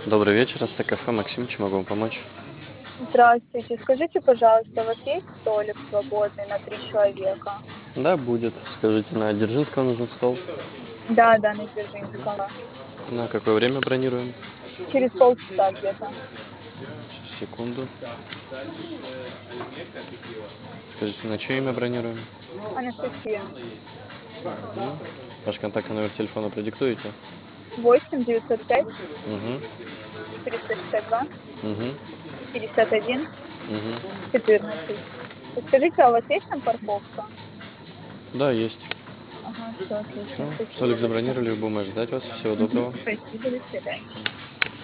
Добрый вечер, это кафе Максим, чем могу вам помочь? Здравствуйте. Скажите, пожалуйста, у вас есть столик свободный на 3 человека? Да, будет. Скажите, на Дзержинского нужен стол? Да, да, на Дзержинского. На какое время бронируем? Через полчаса где-то. Секунду. Скажите, на чье имя бронируем? Анастасия. Ваш контактный номер телефона продиктуете? 8 905 Угу, 462 угу, 51 угу. 14. Скажите, а у вас есть там парковка? Да, есть. Ага, все Все. отлично. Спасибо Столик большое. забронировали, будем ожидать вас. Всего Мгм, доброго. спасибо, до свидания.